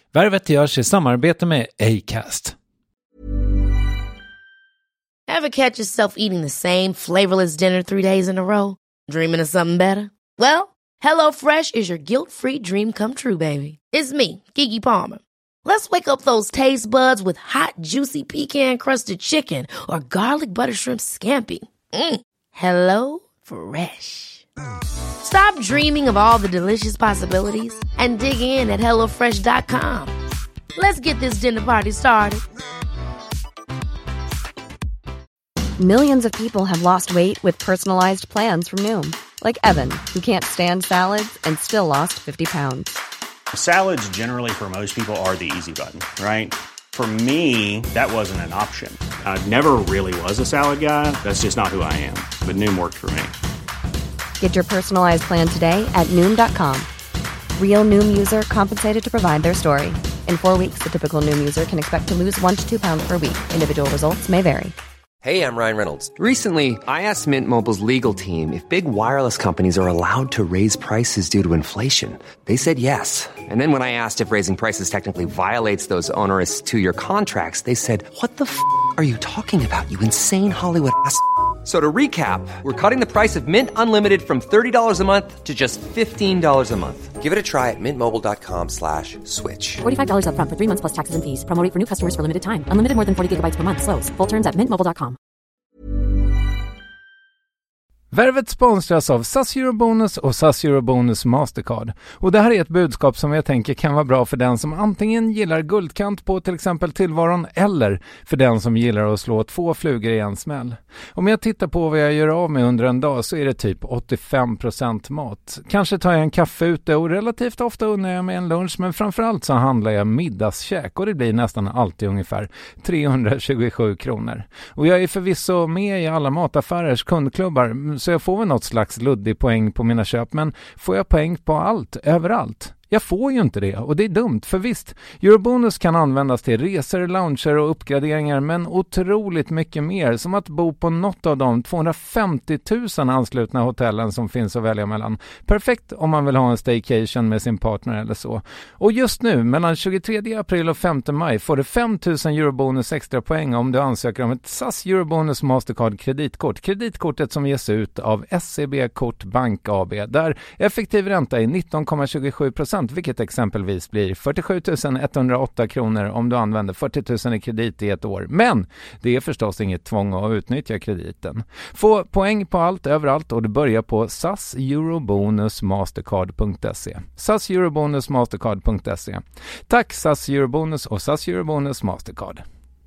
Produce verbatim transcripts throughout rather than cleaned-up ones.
Värvet görs i samarbete med Acast. Ever catch yourself eating the same flavorless dinner three days in a row? Dreaming of something better? Well, HelloFresh is your guilt-free dream come true, baby. It's me, Keke Palmer. Let's wake up those taste buds with hot, juicy pecan-crusted chicken or garlic butter shrimp scampi. Mm. Hello Fresh. Stop dreaming of all the delicious possibilities and dig in at hello fresh dot com. Let's get this dinner party started. Millions of people have lost weight with personalized plans from Noom. Like Evan, who can't stand salads and still lost fifty pounds. Salads generally for most people are the easy button, right? For me, that wasn't an option. I never really was a salad guy. That's just not who I am. But Noom worked for me. Get your personalized plan today at Noom dot com. Real Noom user compensated to provide their story. In four weeks, the typical Noom user can expect to lose one to two pounds per week. Individual results may vary. Hey, I'm Ryan Reynolds. Recently, I asked Mint Mobile's legal team if big wireless companies are allowed to raise prices due to inflation. They said yes. And then when I asked if raising prices technically violates those onerous two-year contracts, they said, what the f*** are you talking about, you insane Hollywood ass f- So to recap, we're cutting the price of Mint Unlimited from thirty dollars a month to just fifteen dollars a month. Give it a try at mintmobile.com slash switch. forty-five dollars up front for three months plus taxes and fees. Promo rate for new customers for limited time. Unlimited more than forty gigabytes per month. Slows full terms at mint mobile dot com. Värvet sponsras av S A S Eurobonus och S A S Eurobonus Mastercard. Och det här är ett budskap som jag tänker kan vara bra för den som antingen gillar guldkant på till exempel tillvaron eller för den som gillar att slå två flugor i en smäll. Om jag tittar på vad jag gör av med under en dag så är det typ åttiofem procent mat. Kanske tar jag en kaffe ute och relativt ofta unnar jag mig en lunch, men framförallt så handlar jag middagskäk och det blir nästan alltid ungefär trehundratjugosju kronor. Och jag är förvisso med i alla mataffärers kundklubbar så jag får väl något slags luddig poäng på mina köp, men får jag poäng på allt, överallt? Jag får ju inte det och det är dumt, för visst, Eurobonus kan användas till resor, lounger och uppgraderingar, men otroligt mycket mer, som att bo på något av de tvåhundrafemtio tusen anslutna hotellen som finns att välja mellan. Perfekt om man vill ha en staycation med sin partner eller så. Och just nu, mellan tjugotredje april och femte maj, får du fem tusen Eurobonus extra poäng om du ansöker om ett S A S Eurobonus Mastercard kreditkort. Kreditkortet som ges ut av S C B Kort Bank A B, där effektiv ränta är nitton komma tjugosju procent, vilket exempelvis blir fyrtiosju tusen etthundraåtta kronor om du använder fyrtio tusen i kredit i ett år. Men det är förstås inget tvång att utnyttja krediten. Få poäng på allt överallt och du börjar på S A S Eurobonus Mastercard punkt se. S A S Eurobonus Mastercard punkt se. Tack S A S Eurobonus och S A S Eurobonus Mastercard.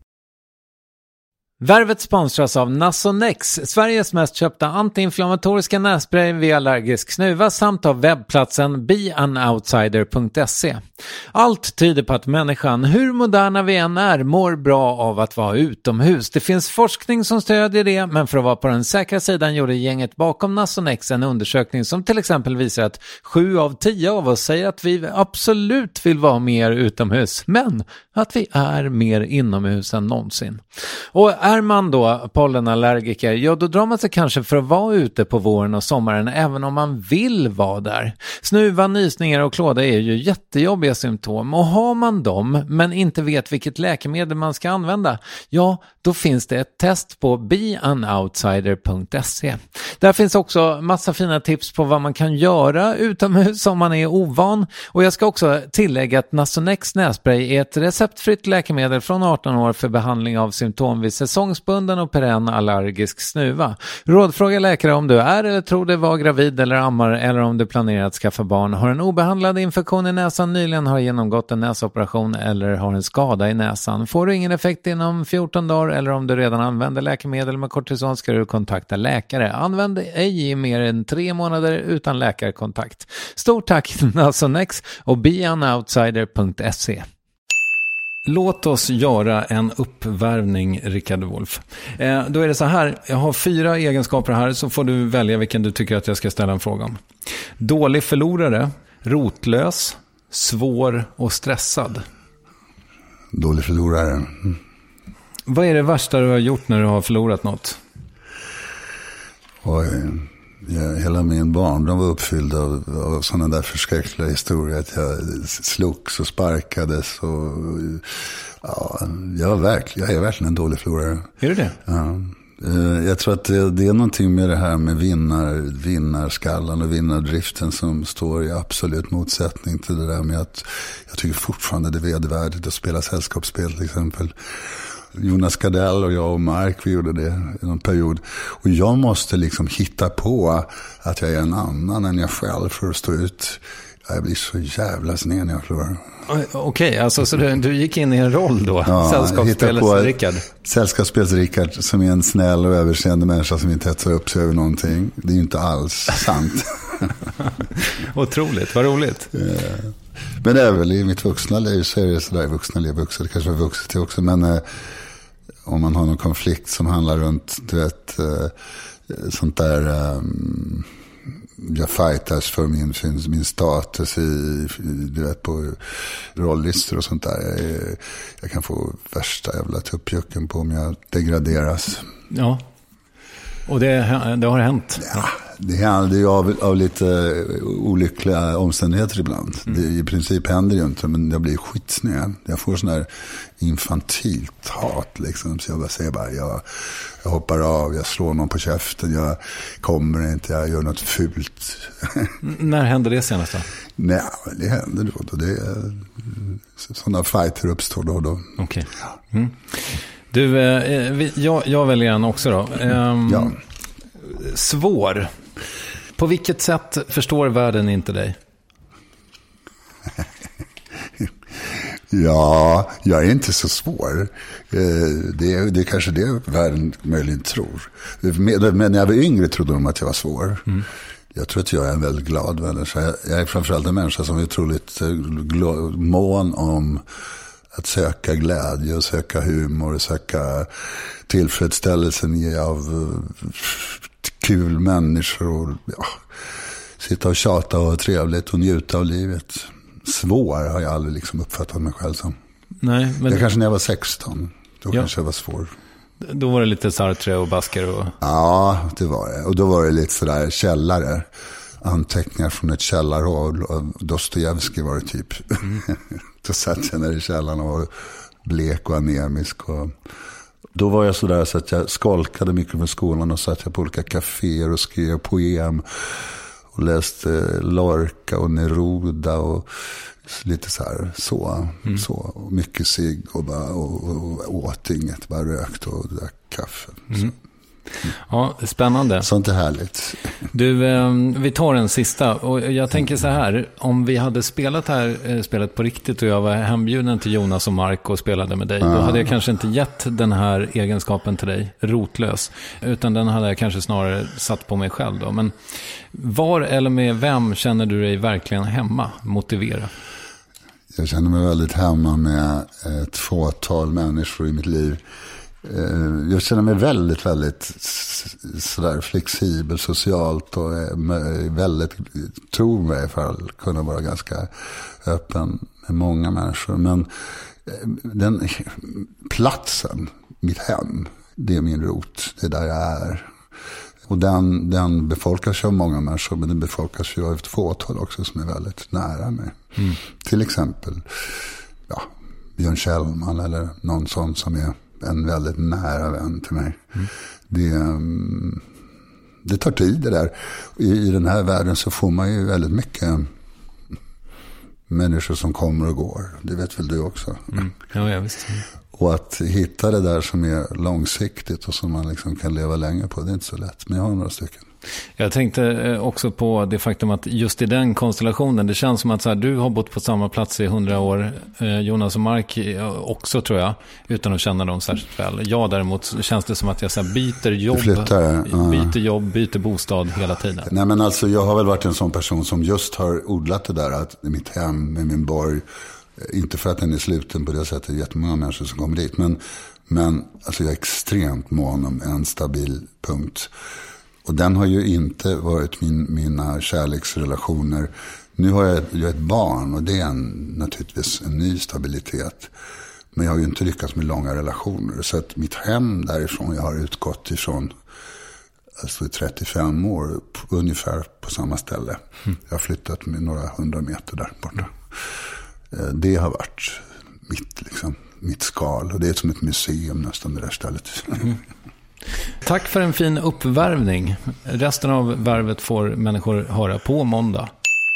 Värvet sponsras av Nasonex, Sveriges mest köpta antiinflammatoriska nässpray vid allergisk snuva, samt av webbplatsen be an outsider punkt se. Allt tyder på att människan, hur moderna vi än är, mår bra av att vara utomhus. Det finns forskning som stödjer det, men för att vara på den säkra sidan gjorde gänget bakom Nasonex en undersökning som till exempel visar att sju av tio av oss säger att vi absolut vill vara mer utomhus, men att vi är mer inomhus än någonsin. Och är man då pollenallergiker, ja då drar man sig kanske för att vara ute på våren och sommaren även om man vill vara där. Snuva, nysningar och klåda är ju jättejobbiga symptom, och har man dem men inte vet vilket läkemedel man ska använda, ja då finns det ett test på be an outsider punkt se. Där finns också massa fina tips på vad man kan göra utomhus om man är ovan, och jag ska också tillägga att Nasonex nässpray är ett receptfritt läkemedel från arton år för behandling av symptom vid säsongsbunden och perenn allergisk snuva. Rådfråga läkare om du är eller tror dig vara gravid eller ammar, eller om du planerar att skaffa barn, har en obehandlad infektion i näsan, nyligen har genomgått en näsoperation eller har en skada i näsan. Får du ingen effekt inom fjorton dagar eller om du redan använder läkemedel med kortison ska du kontakta läkare. Använd ej i mer än tre månader utan läkarkontakt. Stort tack Nasonex och be an outsider punkt se. Låt oss göra en uppvärvning, Rickard Wolff. Eh, då är det så här, jag har fyra egenskaper här, så får du välja vilken du tycker att jag ska ställa en fråga om. Dålig förlorare, rotlös, svår och stressad. Dålig förlorare. Mm. Vad är det värsta du har gjort när du har förlorat något? Och Ja, hela min barndom var uppfylld av, av sådana där förskräckliga historier. Att jag slogs och sparkades. Och, ja, jag, var verkligen, jag är verkligen en dålig förlorare. Är du det? Ja. Jag tror att det, det är någonting med det här med vinnar, vinnarskallan och vinnardriften som står i absolut motsättning till det där med att jag tycker fortfarande det är vedervärdigt att spela sällskapsspel till exempel. Jonas Gardell och jag och Mark, vi gjorde det i någon period. Och jag måste liksom hitta på att jag är en annan än jag själv för att stå ut. Jag blir så jävla sned när jag förlorar. Okej, okay, alltså så du, du gick in i en roll då? Ja, Sällskapsspels-Rickard? Sällskapsspels-Rickard som är en snäll och överseende människa som inte hetsar upp sig över någonting. Det är ju inte alls sant. Otroligt, vad roligt. Ja. Men det är väl i mitt vuxna liv så är det sådär, vuxna liv, vuxna, det kanske var vuxet till också, men eh, om man har någon konflikt som handlar runt, du vet, eh, sånt där, eh, jag fightas för min, min status i, du vet, på rolllistor och sånt där. Jag, jag kan få värsta jävla tuppjucken på om jag degraderas. Ja, och det, det har hänt. Ja. Det händer ju av, av lite olyckliga omständigheter ibland. Mm. Det, i princip händer det ju inte, men jag blir skitsnöd. Jag får sån här infantilt hat liksom. Så jag bara säger bara, jag, jag hoppar av, jag slår någon på käften, jag kommer inte, jag gör något fult. När hände det senast då? Nej, det händer då. då det, sådana fighter uppstår då och då. Okej. Okay. Mm. Du, eh, jag, jag väljer en också då. Um, ja. Svår. På vilket sätt förstår världen inte dig? Ja, jag är inte så svår. Det är, det är kanske det världen möjligen tror. Men när jag var yngre trodde de att jag var svår. Mm. Jag tror att jag är en väldigt glad människa. Jag är framförallt en människa som är otroligt mån om att söka glädje och söka humor och söka tillfredsställelsen av kul människor och ja, sitta och tjata och ha trevligt och njuta av livet. Svår har jag aldrig liksom uppfattat mig själv som. Nej, men jag kanske när jag var sexton, då ja. kanske jag var svår. Då var det lite Sartre och Basker och... Ja, det var det. Och då var det lite sådär källare. Anteckningar från ett källarhål. Och Dostojevskij var det typ. Mm. Då satt jag där i källaren och var blek och anemisk. Och då var jag sådär så att jag skolkade mycket från skolan och satt jag på olika kaféer och skrev poem. Och läste Lorca och Neruda och lite så här så. Mm. så och mycket cigg och, bara, och, och, och åt inget, bara rökt och drack kaffe. Mm. Mm. Ja, spännande. Sånt är härligt. Du, eh, vi tar en sista. Och jag tänker så här, om vi hade spelat här eh, spelat på riktigt och jag var hembjuden till Jonas och Mark och spelade med dig, ja. Då hade jag kanske inte gett den här egenskapen till dig, rotlös, utan den hade jag kanske snarare satt på mig själv då. Men var eller med vem känner du dig verkligen hemma? Motivera. Jag känner mig väldigt hemma med ett fåtal människor i mitt liv. Jag känner mig väldigt, väldigt sådär flexibel socialt och väldigt, tror mig i alla fall, kunna vara ganska öppen med många människor. Men den platsen, mitt hem, det är min rot, det är där jag är. Och den, den befolkas ju av många människor, men den befolkas ju av ett fåtal också som är väldigt nära mig. Mm. Till exempel ja, Björn Kjellman eller någon sån som är en väldigt nära vän till mig. Mm. Det, det tar tid det där. I, I den här världen så får man ju väldigt mycket människor som kommer och går. Det vet väl du också. Mm. Ja, jag visst. Och att hitta det där som är långsiktigt och som man liksom kan leva länge på, det är inte så lätt. Men jag har några stycken. Jag tänkte också på det faktum att just i den konstellationen, det känns som att så här, du har bott på samma plats i hundra år, eh, Jonas och Mark också tror jag, utan att känna dem särskilt väl. Jag däremot känns det som att jag så här, byter jobb, flyttar, byter jobb, byter bostad hela tiden. Nej, men alltså jag har väl varit en sån person som just har odlat det där att mitt hem med min borg, inte för att den är sluten på det sättet, det är jättemånga människor som kommer dit, men, men alltså jag är extremt mån om en stabil punkt. Och den har ju inte varit min, mina kärleksrelationer. Nu har jag, jag ett barn och det är en, naturligtvis en ny stabilitet. Men jag har ju inte lyckats med långa relationer. Så att mitt hem därifrån, jag har utgått ifrån alltså i trettiofem år ungefär på samma ställe. Mm. Jag har flyttat med några hundra meter där borta. Mm. Det har varit mitt, liksom, mitt skal, och det är som ett museum nästan, det där stället. Mm. Tack för en fin uppvärvning. Resten av värvet får människor höra på måndag.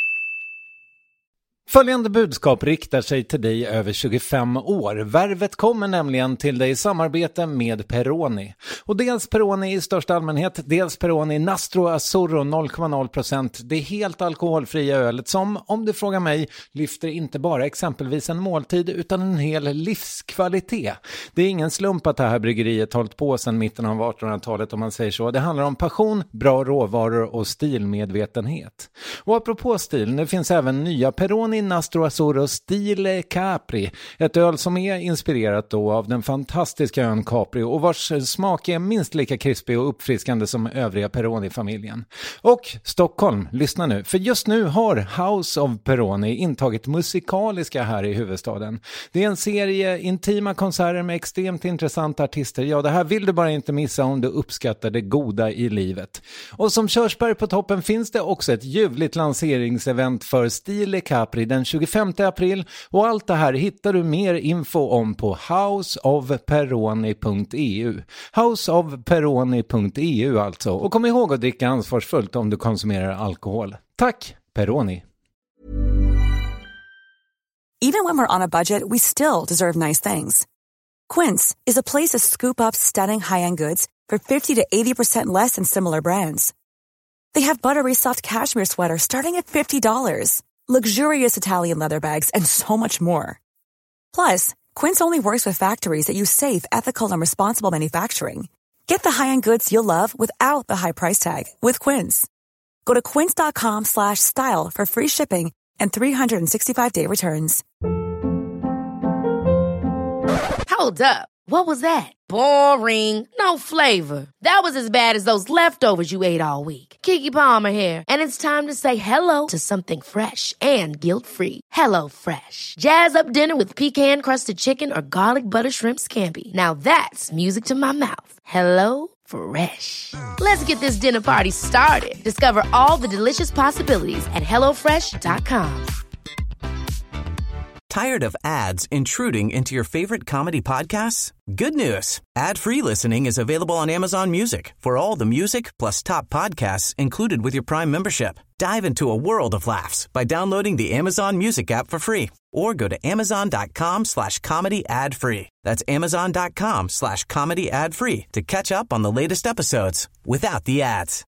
Följande budskap riktar sig till dig över tjugofem år. Värvet kommer nämligen till dig i samarbete med Peroni. Och dels Peroni i största allmänhet, dels Peroni Nastro Azzurro noll komma noll procent. Det är helt alkoholfria ölet som, om du frågar mig, lyfter inte bara exempelvis en måltid utan en hel livskvalitet. Det är ingen slump att det här bryggeriet hållit på sedan mitten av artonhundratalet, om man säger så. Det handlar om passion, bra råvaror och stilmedvetenhet. Och apropå stil, det finns även nya Peroni Nastro Azzurro Stile Capri, ett öl som är inspirerat då av den fantastiska ön Capri och vars smak är minst lika krispig och uppfriskande som övriga Peroni-familjen. Och Stockholm, lyssna nu, för just nu har House of Peroni intagit musikaliska här i huvudstaden. Det är en serie intima konserter med extremt intressanta artister. Ja, det här vill du bara inte missa om du uppskattar det goda i livet. Och som körsbär på toppen finns det också ett ljuvligt lanseringsevent för Stile Capri den tjugofemte april, och allt det här hittar du mer info om på house of peroni punkt e u. house of peroni punkt e u alltså. Och kom ihåg att dricka ansvarsfullt om du konsumerar alkohol. Tack, Peroni! Even when we're on a budget, we still deserve nice things. Quince is a place to scoop up stunning high-end goods for fifty to eighty percent less than similar brands. They have buttery soft cashmere sweaters starting at fifty dollars. Luxurious Italian leather bags, and so much more. Plus, Quince only works with factories that use safe, ethical, and responsible manufacturing. Get the high-end goods you'll love without the high price tag with Quince. Go to quince.com slash style for free shipping and three sixty-five day returns. Hold up. What was that? Boring. No flavor. That was as bad as those leftovers you ate all week. Keke Palmer here. And it's time to say hello to something fresh and guilt-free. Hello Fresh. Jazz up dinner with pecan-crusted chicken or garlic butter shrimp scampi. Now that's music to my mouth. Hello Fresh. Let's get this dinner party started. Discover all the delicious possibilities at hello fresh dot com. Tired of ads intruding into your favorite comedy podcasts? Good news. Ad-free listening is available on Amazon Music for all the music plus top podcasts included with your Prime membership. Dive into a world of laughs by downloading the Amazon Music app for free or go to amazon.com slash comedy ad free. That's amazon.com slash comedy ad free to catch up on the latest episodes without the ads.